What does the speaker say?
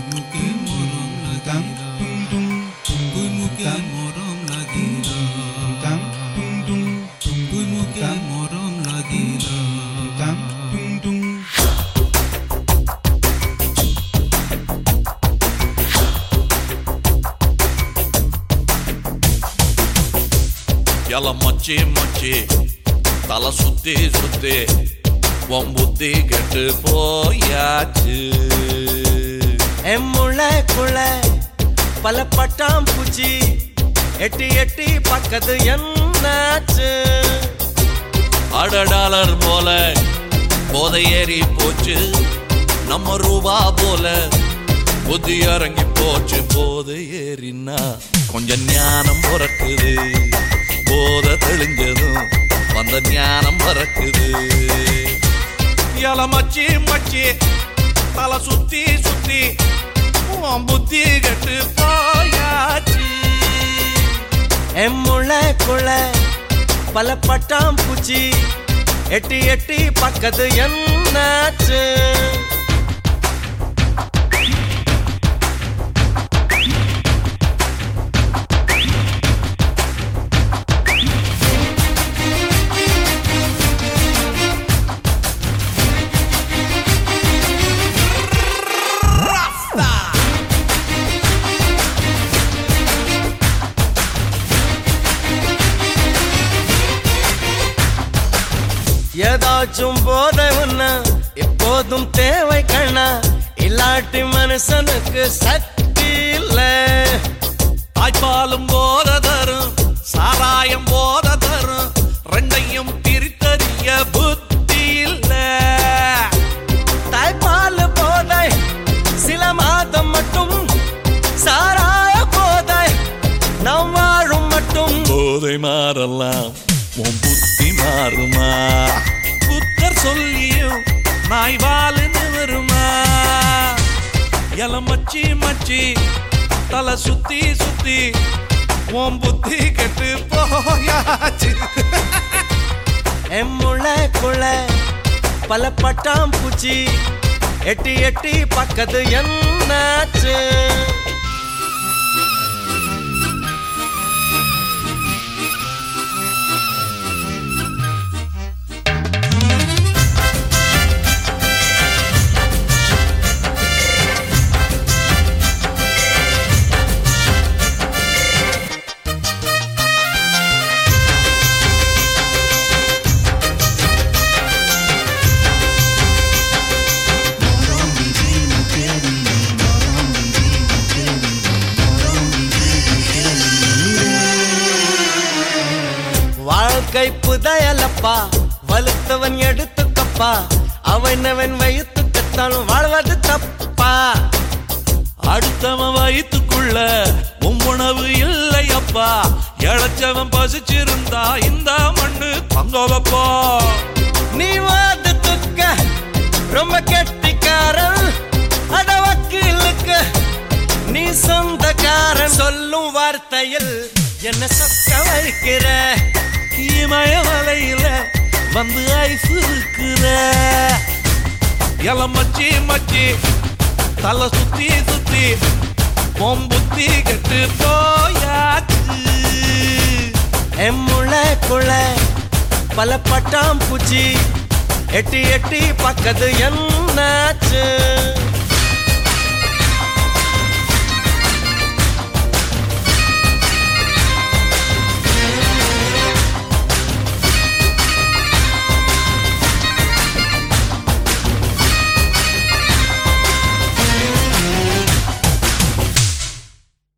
Yalla machi machi tala sutti sutti உன் புத்தி கெட்டு போயாச்சு எம்முளைக்குள்ள பல பட்டாம் பூச்சி எட்டி எட்டி பக்கத்து என்னாச்சு $1 போல போதை ஏறி போச்சு நம்ம ரூபா போல புத்தி இறங்கி போச்சு போதை ஏறினா கொஞ்சம் ஞானம் பிறக்குது போதை தெளிஞ்சதும் வந்த ஞானம் பறக்குது மச்சி மச்சி தலை சுத்தி சுத்தி உன் புத்தி கெட்டு போயாச்சு எம்முளைக்குள்ள பல பட்டாம் பூச்சி எட்டி எட்டி பக்கத்து என்னாச்சு ஏதாச்சும் போதை ஒண்ணு எப்போதும் தேவை கண்ணா இல்லாட்டி மனுஷனுக்கு சக்தி இல்ல தாய்ப்பாலும் போதை தரும் சாராயம் போதை தரும் ரெண்டையும் பிரித்தறிய புத்தி இல்ல தாய்ப்பால் போதை சில மாதம் மட்டும் சாராய போதை நாம் வாழும் மட்டும் போதை மாறலாம் உன் புத்தி மாறுமா புத்தர் சொல்லியும் நாய் வாழுன்னு வருமா மச்சி மச்சி தலை சுத்தி சுத்தி உன் புத்தி கெட்டு போயாச்சு எம்முளைக்குள்ள பல பட்டாம் பூச்சி எட்டி எட்டி பக்கத்து என்னாச்சு வாழ்க்கை புதையலப்பா வலுத்தவன் எடுத்துக்கப்பா அவனவன் வயிற்றுக்கத்தான் வாழ்வது தப்பா அடுத்தவன் வயிற்றுக்குள்ள உணவு இல்லையப்பா இழைச்சவன் பசிச்சிருந்தா இந்த மண்ணு தங்கவப்பா நீ வாதத்துக்க ரொம்ப கெட்டிக்காரன் அடவக்கிலுக்கு நீ சொந்தக்காரன் சொல்லும் வார்த்தையில் என்ன சொக்க வைக்கிற இமய மலையில வந்து ஐஸ் இருக்கிற மச்சி மச்சி தலை சுத்தி சுத்தி உன் புத்தி கெட்டு போயாச்சு எம்முளைக்குள்ள பல பட்டாம் பூச்சி எட்டி எட்டி பக்கத்து என்னாச்சு